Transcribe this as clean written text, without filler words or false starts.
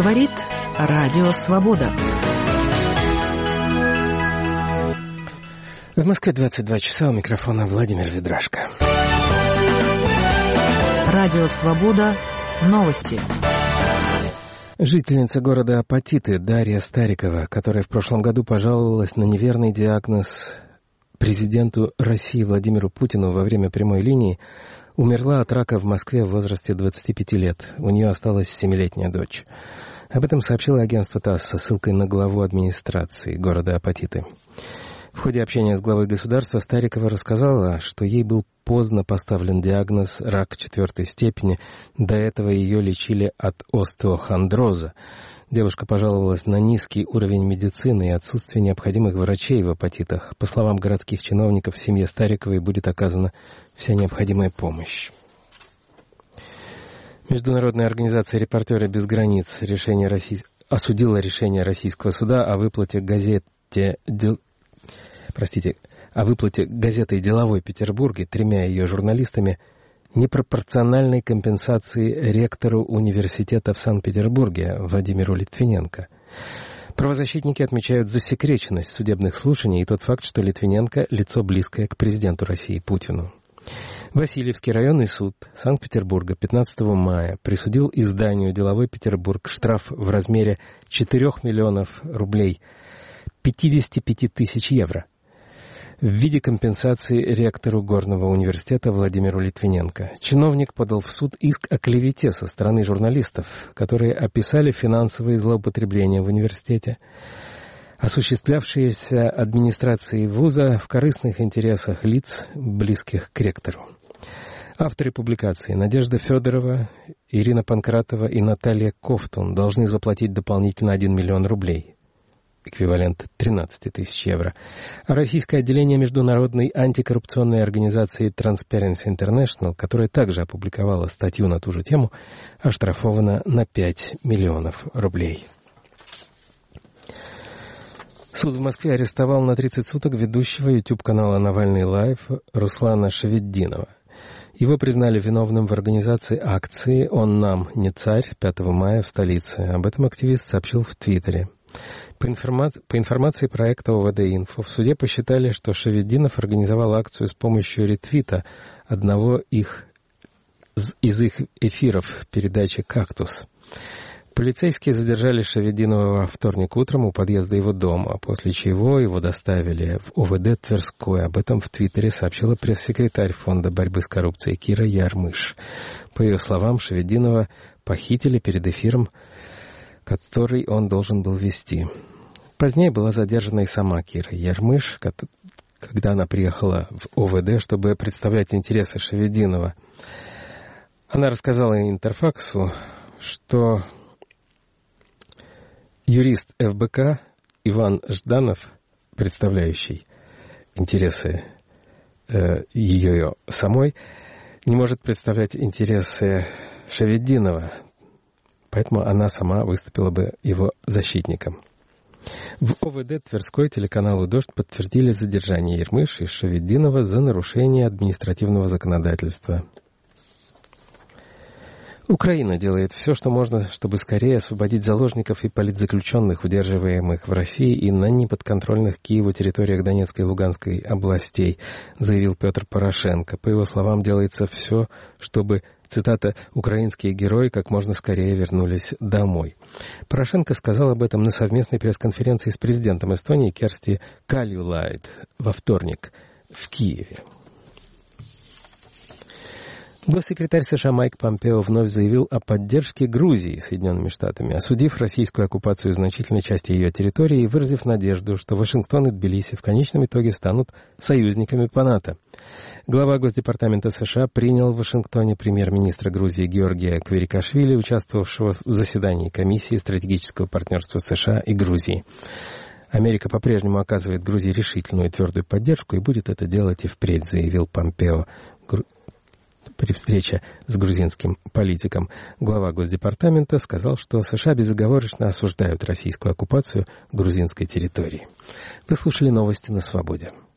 Говорит Радио Свобода. В Москве 22 часа, у микрофона Владимир Ведрашко. Радио Свобода. Новости. Жительница города Апатиты Дарья Старикова, которая в прошлом году пожаловалась на неверный диагноз президенту России Владимиру Путину во время прямой линии, умерла от рака в Москве в возрасте 25 лет. У нее осталась 7-летняя дочь. Об этом сообщило агентство ТАСС со ссылкой на главу администрации города Апатиты. В ходе общения с главой государства Старикова рассказала, что ей был поздно поставлен диагноз рак 4 степени. До этого ее лечили от остеохондроза. Девушка пожаловалась на низкий уровень медицины и отсутствие необходимых врачей в Апатитах. По словам городских чиновников, семье Стариковой будет оказана вся необходимая помощь. Международная организация «Репортеры без границ» осудила решение российского суда о выплате газеты «Деловой Петербург» и 3 ее журналистами непропорциональной компенсации ректору университета в Санкт-Петербурге Владимиру Литвиненко. Правозащитники отмечают засекреченность судебных слушаний и тот факт, что Литвиненко – лицо близкое к президенту России Путину. Васильевский районный суд Санкт-Петербурга 15 мая присудил изданию «Деловой Петербург» штраф в размере 4 миллионов рублей, 55 тысяч евро, в виде компенсации ректору Горного университета Владимиру Литвиненко. Чиновник подал в суд иск о клевете со стороны журналистов, которые описали финансовые злоупотребления в университете, осуществлявшиеся администрацией вуза в корыстных интересах лиц, близких к ректору. Авторы публикации Надежда Федорова, Ирина Панкратова и Наталья Ковтун должны заплатить дополнительно 1 миллион рублей, эквивалент 13 тысяч евро. А российское отделение международной антикоррупционной организации Transparency International, которая также опубликовала статью на ту же тему, оштрафовано на 5 миллионов рублей. Суд в Москве арестовал на 30 суток ведущего YouTube-канала «Навальный Лайв» Руслана Шаведдинова. Его признали виновным в организации акции «Он нам не царь» 5 мая в столице. Об этом активист сообщил в Твиттере. По информации проекта ОВД-Инфо, в суде посчитали, что Шаведдинов организовал акцию с помощью ретвита одного из их эфиров передачи «Кактус». Полицейские задержали Шаведдинова во вторник утром у подъезда его дома, после чего его доставили в ОВД Тверской. Об этом в Твиттере сообщила пресс-секретарь Фонда борьбы с коррупцией Кира Ярмыш. По ее словам, Шаведдинова похитили перед эфиром, который он должен был вести. Позднее была задержана и сама Кира Ярмыш, когда она приехала в ОВД, чтобы представлять интересы Шаведдинова. Она рассказала Интерфаксу, что юрист ФБК Иван Жданов, представляющий интересы ее самой, не может представлять интересы Шаведдинова, поэтому она сама выступила бы его защитником. В ОВД Тверской телеканалу «Дождь» подтвердили задержание Ярмыш и Шаведдинова за нарушение административного законодательства. Украина делает все, что можно, чтобы скорее освободить заложников и политзаключенных, удерживаемых в России и на неподконтрольных Киеву территориях Донецкой и Луганской областей, заявил Петр Порошенко. По его словам, делается все, чтобы, цитата, «украинские герои как можно скорее вернулись домой». Порошенко сказал об этом на совместной пресс-конференции с президентом Эстонии Керсти Кальюлайд во вторник в Киеве. Госсекретарь США Майк Помпео вновь заявил о поддержке Грузии Соединенными Штатами, осудив российскую оккупацию значительной части ее территории и выразив надежду, что Вашингтон и Тбилиси в конечном итоге станут союзниками по НАТО. Глава Госдепартамента США принял в Вашингтоне премьер-министра Грузии Георгия Кверикашвили, участвовавшего в заседании Комиссии стратегического партнерства США и Грузии. Америка по-прежнему оказывает Грузии решительную и твердую поддержку и будет это делать и впредь, заявил Помпео при встрече с грузинским политиком. Глава Госдепартамента сказал, что США безоговорочно осуждают российскую оккупацию грузинской территории. Вы слушали новости на Свободе.